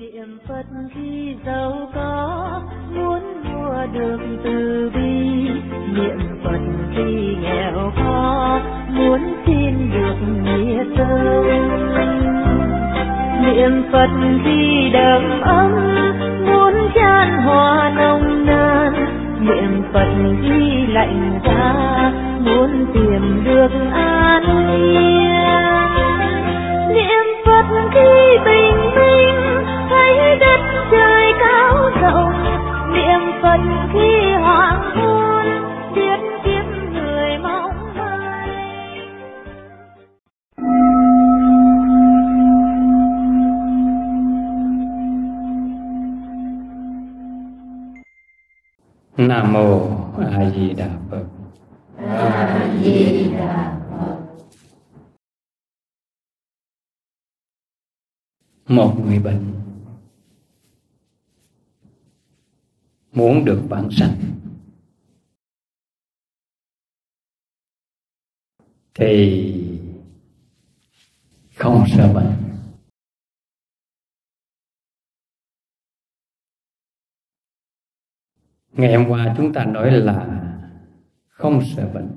Niệm Phật khi giàu có, muốn mua được từ bi. Niệm Phật khi nghèo khó, muốn xin được nghĩa tâm. Niệm Phật khi đầm ấm, muốn chan hòa nồng nàn. Niệm Phật khi lạnh giá, muốn tìm được an yên. Niệm Phật khi bình minh, thấy đất trời cao rộng. Niệm Phật khi hoàng hôn, biết kiếm người mong manh. Nam mô A Di Đà Phật. A Di Đà Phật. Một người bệnh muốn được vãng sanh thì không sợ bệnh. Ngày hôm qua chúng ta nói là không sợ bệnh,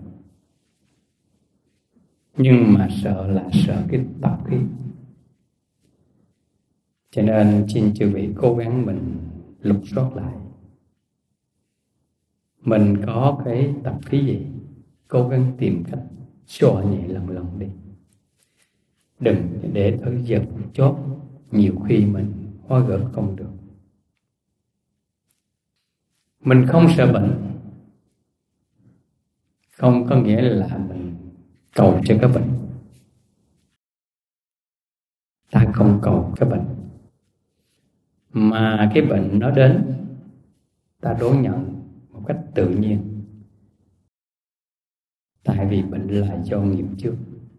nhưng mà sợ là sợ cái tập khí. Cho nên xin chư vị cố gắng mình lục soát lại, mình có cái tập khí gì, cố gắng tìm cách xóa nhẹ lần đi. Đừng để tới giờ chót nhiều khi mình hóa gỡ không được. Mình không sợ bệnh không có nghĩa là mình cầu cho cái bệnh. Ta không cầu cái bệnh, mà cái bệnh nó đến, ta đón nhận một cách tự nhiên. Tại vì bệnh là do nghiệp chướng.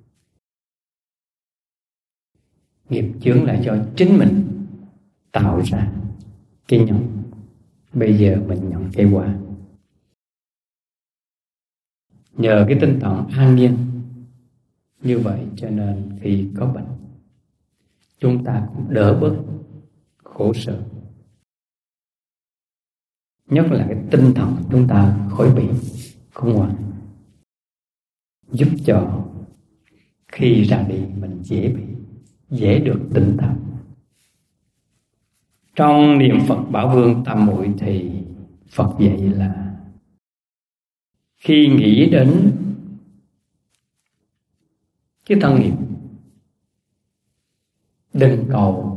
Nghiệp chướng là do chính mình tạo ra cái nhân. Bây giờ mình nhận cây quả. Nhờ cái tinh thần an nhiên như vậy cho nên khi có bệnh, chúng ta cũng đỡ bớt khổ sở. Nhất là cái tinh thần chúng ta khỏi bị khủng hoảng, giúp cho khi ra đi mình dễ được tỉnh táo. Trong niệm Phật Bảo Vương Tam Muội thì Phật dạy là khi nghĩ đến cái thân nghiệp, đừng cầu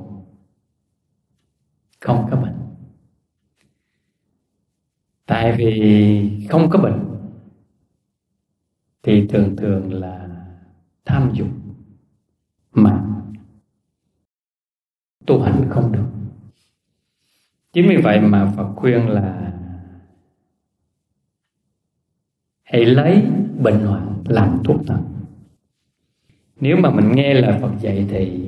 không có bệnh. Tại vì không có bệnh thì thường là tham dục mà tu hành không được. Chính vì vậy mà Phật khuyên là hãy lấy bệnh hoạn làm thuốc thần. Nếu mà mình nghe lời Phật dạy thì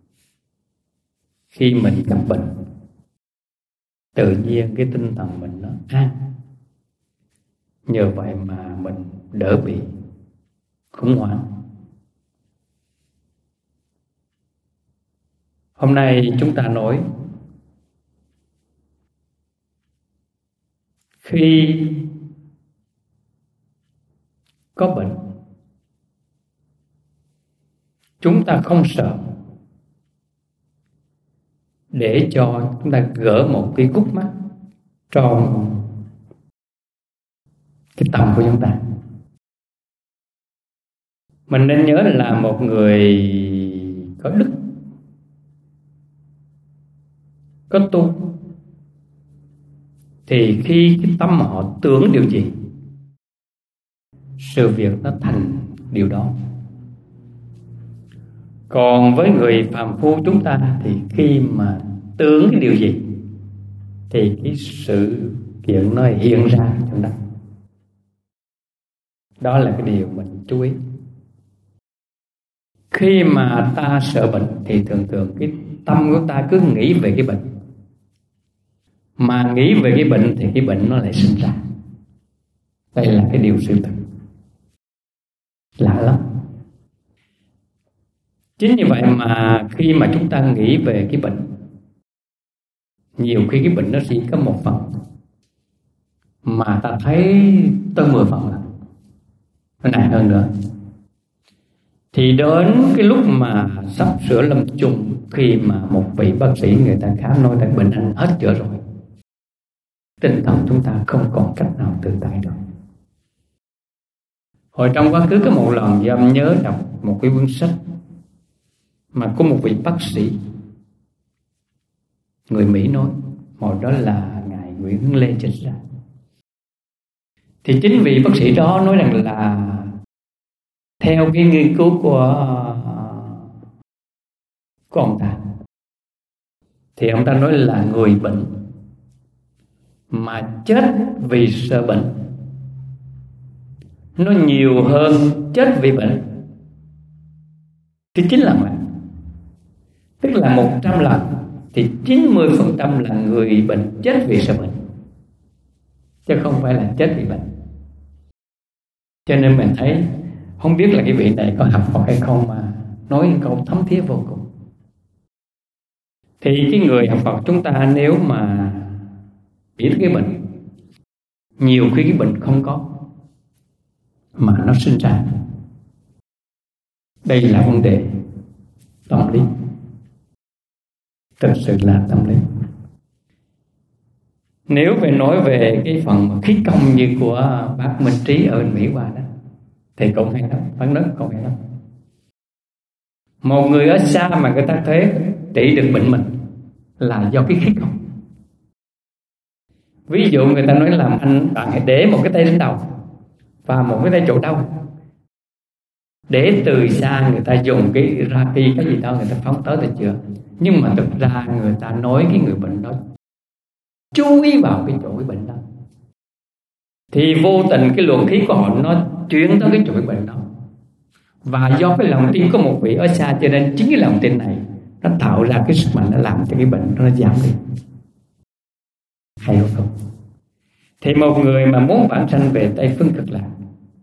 khi mình gặp bệnh, tự nhiên cái tinh thần mình nó an. Nhờ vậy mà mình đỡ bị khủng hoảng. Hôm nay chúng ta nói khi có bệnh, chúng ta không sợ, để cho chúng ta gỡ một cái khúc mắc trong cái tâm của chúng ta. Mình nên nhớ là một người có đức, có tu, thì khi cái tâm họ tưởng điều gì, sự việc nó thành điều đó. Còn với người phàm phu chúng ta thì khi mà tưởng cái điều gì thì cái sự kiện nó hiện ra trong đó. Đó là cái điều mình chú ý. Khi mà ta sợ bệnh thì thường cái tâm của ta cứ nghĩ về cái bệnh. Mà nghĩ về cái bệnh thì cái bệnh nó lại sinh ra. Đây là cái điều sự thật. Lạ lắm. Chính như vậy mà khi mà chúng ta nghĩ về cái bệnh Nhiều khi cái bệnh nó chỉ có 1 phần mà ta thấy tới 10 phần là nó nặng hơn nữa. Thì đến cái lúc mà sắp sửa lâm chung, khi mà một vị bác sĩ người ta khám nói rằng bệnh anh hết chữa rồi, tinh thần chúng ta không còn cách nào tự tại được. Hồi trong quá khứ có một lần Dâm nhớ đọc một cái cuốn sách mà có một vị bác sĩ người Mỹ nói, hồi đó là ngài Nguyễn Lê Trinh ra. Thì chính vị bác sĩ đó nói rằng là theo cái nghiên cứu của ông ta, thì ông ta nói là người bệnh mà chết vì sợ bệnh nó nhiều hơn chết vì bệnh thì 9 lần lại. Tức là 100 lần thì 90% là người bệnh chết vì sợ bệnh, chứ không phải là chết vì bệnh. Cho nên mình thấy không biết là cái vị này có học Phật hay không mà nói câu thấm thía vô cùng. Thì cái người học Phật chúng ta nếu mà biết cái bệnh, nhiều khi cái bệnh không có mà nó sinh ra. Đây là vấn đề tâm lý, thực sự là tâm lý. Nếu phải nói về cái phần khí công như của bác Minh Trí ở bên Mỹ qua đó thì cũng hay lắm, phán đất cũng hay lắm. Một người ở xa mà người ta thấy trị được bệnh mình là do cái khí công. Ví dụ người ta nói là bạn hãy để một cái tay lên đầu và một cái tay chỗ đau, để từ xa người ta dùng cái Reiki cái gì đó người ta phóng tới là chưa. Nhưng mà thực ra người ta nói cái người bệnh đó chú ý vào cái chỗ cái bệnh đó, thì vô tình cái luồng khí của họ nó chuyển tới cái chỗ cái bệnh đó. Và do cái lòng tin của một vị ở xa, cho nên chính cái lòng tin này nó tạo ra cái sức mạnh, nó làm cho cái bệnh nó giảm đi. Hay không? Thì một người mà muốn vãng sanh về Tây Phương Cực Lạc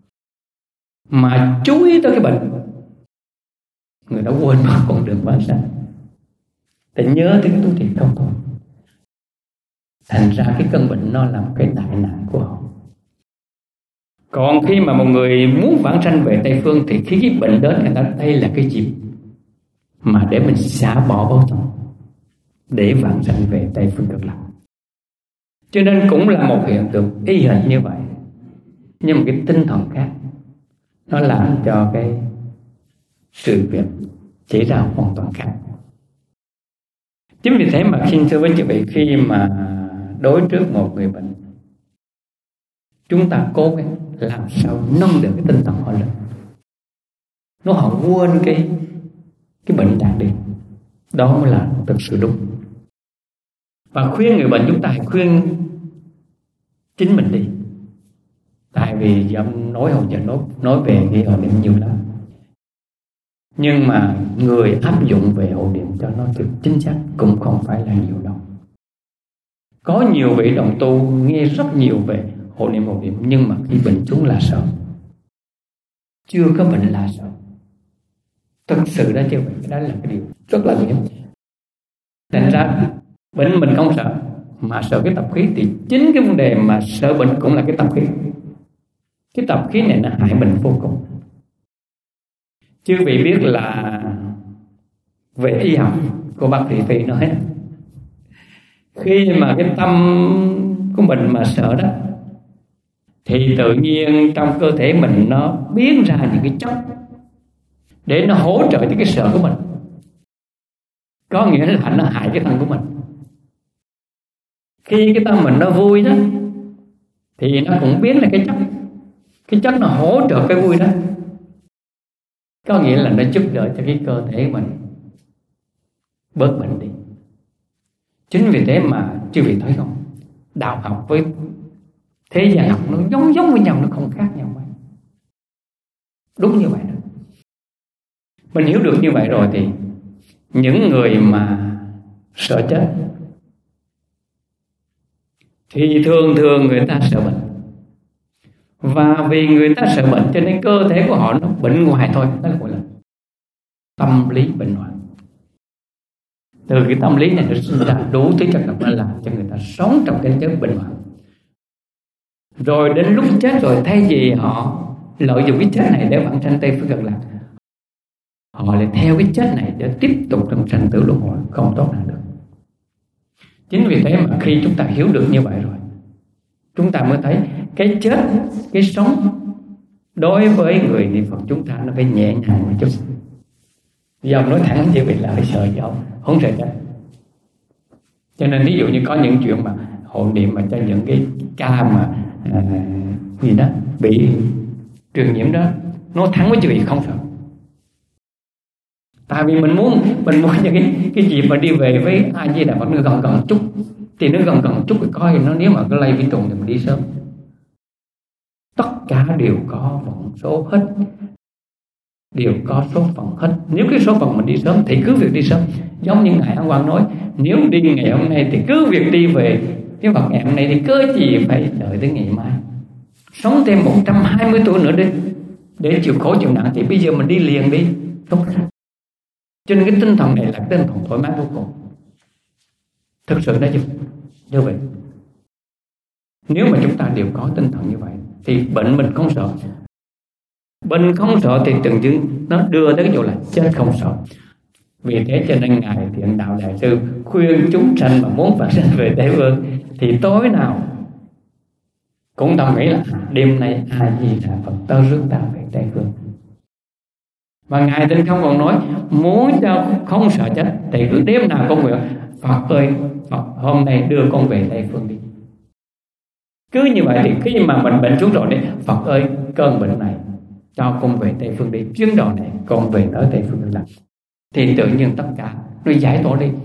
mà chú ý tới cái bệnh, người đó quên mất con đường vãng sanh, thì nhớ tới cái tu thiện không thôi. Thành ra cái cơn bệnh nó là một cái đại nạn của họ. Còn khi mà một người muốn vãng sanh về Tây Phương thì khi cái bệnh đến, người ta đây là cái dịp mà để mình xả bỏ báo tâm để vãng sanh về Tây Phương Cực Lạc. Cho nên cũng là một hiện tượng y hệt như vậy, nhưng mà cái tinh thần khác nó làm cho cái sự việc xảy ra hoàn toàn khác. Chính vì thế mà xin thưa với chị vị, khi mà đối trước một người bệnh, chúng ta cố gắng làm sao nâng được cái tinh thần họ lên, nó họ quên cái bệnh tàn đi, đó mới là thực sự đúng. Và khuyên người bệnh, chúng ta hãy khuyên chính mình đi. Tại vì dám nói hồi giờ nói về cái hộ niệm nhiều lắm, nhưng mà người áp dụng về hộ niệm cho nó thực chính xác cũng không phải là nhiều đâu. Có nhiều vị đồng tu nghe rất nhiều về hộ niệm, nhưng mà khi bệnh chúng là sợ, chưa có bệnh là sợ. Thực sự đó chưa vậy, đó là cái điều rất là nguy hiểm. Thành ra bệnh mình không sợ, mà sợ cái tập khí, thì chính cái vấn đề mà sợ bệnh cũng là cái tập khí. Cái tập khí này nó hại mình vô cùng. Chứ vị biết là về y học của bác sĩ Phi nói, khi mà cái tâm của mình mà sợ đó, thì tự nhiên trong cơ thể mình nó biến ra những cái chất để nó hỗ trợ cho cái sợ của mình. Có nghĩa là nó hại cái thân của mình. Khi cái tâm mình nó vui đó, thì nó cũng biến là cái chất nó hỗ trợ cái vui đó. Có nghĩa là nó giúp đỡ cho cái cơ thể mình bớt bệnh đi. Chính vì thế mà chư vị thấy không, đạo học với thế gian học nó giống với nhau, nó không khác nhau mấy. Đúng như vậy đó. Mình hiểu được như vậy rồi thì những người mà sợ chết thì thường người ta sợ bệnh. Và vì người ta sợ bệnh cho nên cơ thể của họ nó bệnh ngoài thôi. Đó là gọi là tâm lý bệnh hoạn. Từ cái tâm lý này nó sinh ra đủ thứ chất độc, nó làm cho người ta sống trong cái giới bệnh hoạn. Rồi đến lúc chết rồi, thay vì họ lợi dụng cái chết này để vãng sanh Tây Phương Cực Lạc, họ lại theo cái chết này để tiếp tục trong sanh tử luân hồi, không tốt nào được. Chính vì thế mà khi chúng ta hiểu được như vậy rồi, chúng ta mới thấy cái chết, cái sống đối với người niệm Phật chúng ta nó phải nhẹ nhàng một chút. Giờ nói thẳng chứ bị lợi sợ chứ không sợ chết. Cho nên ví dụ như có những chuyện mà hộ niệm mà cho những cái ca mà gì đó bị truyền nhiễm đó, nói thẳng với quý vị không sợ. Tại vì mình muốn những cái gì mà đi về với A Di Đà Phật nó gần chút, thì nó gần chút thì coi nó, nếu mà có lây vi trùng thì mình đi sớm. Tất cả đều có vận số hết, đều có số phận hết. Nếu cái số phận mình đi sớm thì cứ việc đi sớm. Giống như Ngài Ấn Quang nói, nếu đi ngày hôm nay thì cứ việc đi về cái Phật ngày hôm nay, thì cớ gì phải đợi tới ngày mai. Sống thêm 120 tuổi nữa đi để chịu khổ chịu nặng, thì bây giờ mình đi liền đi, tốt lắm. Cho nên cái tinh thần này là tinh thần thoải mái vô cùng. Thực sự đó như vậy. Nếu mà chúng ta đều có tinh thần như vậy thì bệnh mình không sợ. Bệnh không sợ thì từng chừng nó đưa tới cái chỗ là chết không sợ. Vì thế cho nên Ngài Thiện Đạo Đại Sư khuyên chúng sanh mà muốn vãng sanh về Tây Phương thì tối nào cũng tâm nghĩ là đêm nay A Di Đà Phật tớ rước ta về Tây Phương. Và Ngài Tinh Không còn nói, muốn cho không sợ chết thì cứ đêm nào con nguyện, Phật ơi, Phật hôm nay đưa con về Tây Phương đi. Cứ như vậy thì khi mà mình bệnh xuống rồi đấy, Phật ơi, cơn bệnh này cho con về Tây Phương đi, chuyến đò này con về tới Tây Phương làm. Thì tự nhiên tất cả nó giải tỏa đi.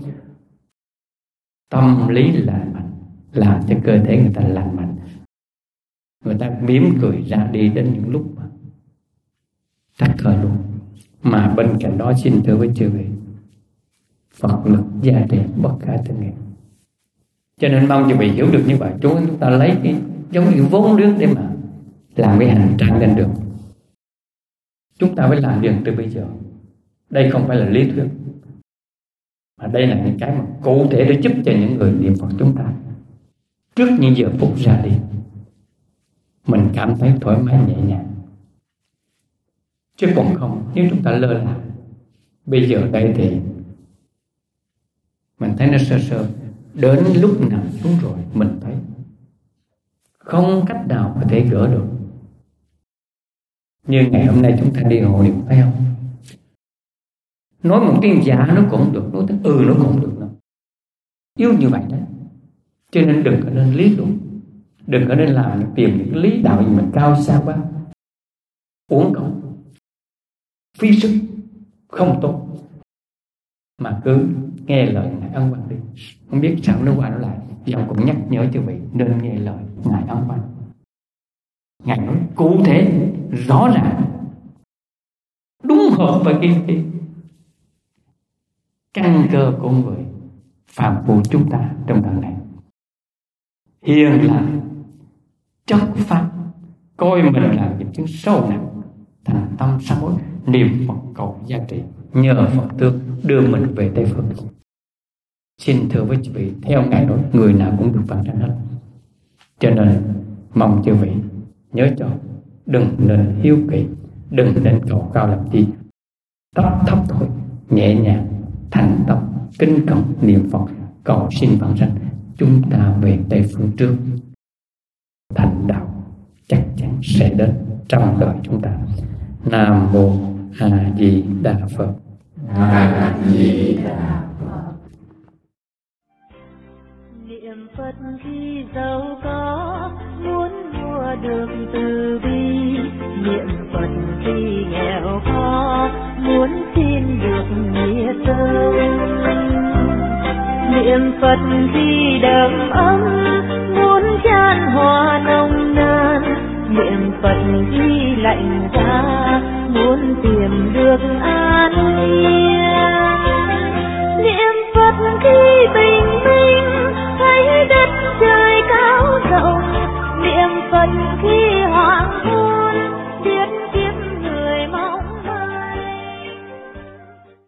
Tâm lý lành mạnh làm cho cơ thể người ta lành mạnh, người ta mỉm cười ra đi đến những lúc mà tắt thở luôn. Mà bên cạnh đó xin thưa với chư vị, Phật lực gia trì bất khả tư nghị. Cho nên mong chư vị hiểu được như vậy, chúng ta lấy cái giống như vốn liếng để mà làm cái hành trang lên đường. Chúng ta phải làm liền từ bây giờ. Đây không phải là lý thuyết, mà đây là những cái mà cụ thể để giúp cho những người niệm Phật chúng ta trước những giờ phút ra đi mình cảm thấy thoải mái nhẹ nhàng. Chứ còn không, nếu chúng ta lơ là bây giờ đây thì mình thấy nó sơ sơ, đến lúc nào xuống rồi mình thấy không cách nào có thể gỡ được. Như ngày hôm nay chúng ta đi hộ niệm, thấy không? Nói một tiếng dạ nó cũng được, nói tiếng nó cũng được nữa. Yêu như vậy đó. Cho nên đừng có nên lý luận, đừng có nên làm tìm những lý đạo gì mình cao xa quá, uổng công, phí sức, không tốt. Mà cứ nghe lời Ngài Ấn Quang đi. Không biết sao nó qua nó lại, dòng cũng nhắc nhở cho vị nên nghe lời Ngài Ấn Quang. Ngài nói cụ thể, rõ ràng, đúng hợp với cái căn cơ của người phàm phu chúng ta trong đời này. Hiền là chất pháp, coi mình là những chứng sâu nặng, thành tâm sám hối, niệm Phật cầu gia trị, nhờ Phật tước đưa mình về Tây Phương. Xin thưa với chư vị, theo Ngài nói, người nào cũng được vãng sanh hết. Cho nên mong chư vị nhớ cho, đừng nên hiếu kỳ, đừng nên cầu cao làm chi, thấp thôi, nhẹ nhàng, thành tâm, kinh cộng niệm Phật, cầu xin vãng sanh, chúng ta về Tây Phương trước. Thành đạo chắc chắn sẽ đến trong đời chúng ta. Nam mô A Di Đà Phật. A Di Đà Phật. Niệm Phật khi giàu có, muốn mua được từ bi. Niệm Phật khi nghèo khó, muốn xin được nghĩa tâm. Niệm Phật khi đầm ấm, muốn chan hòa nồng nàn. Niệm Phật khi lạnh giá, muốn tìm được an yên.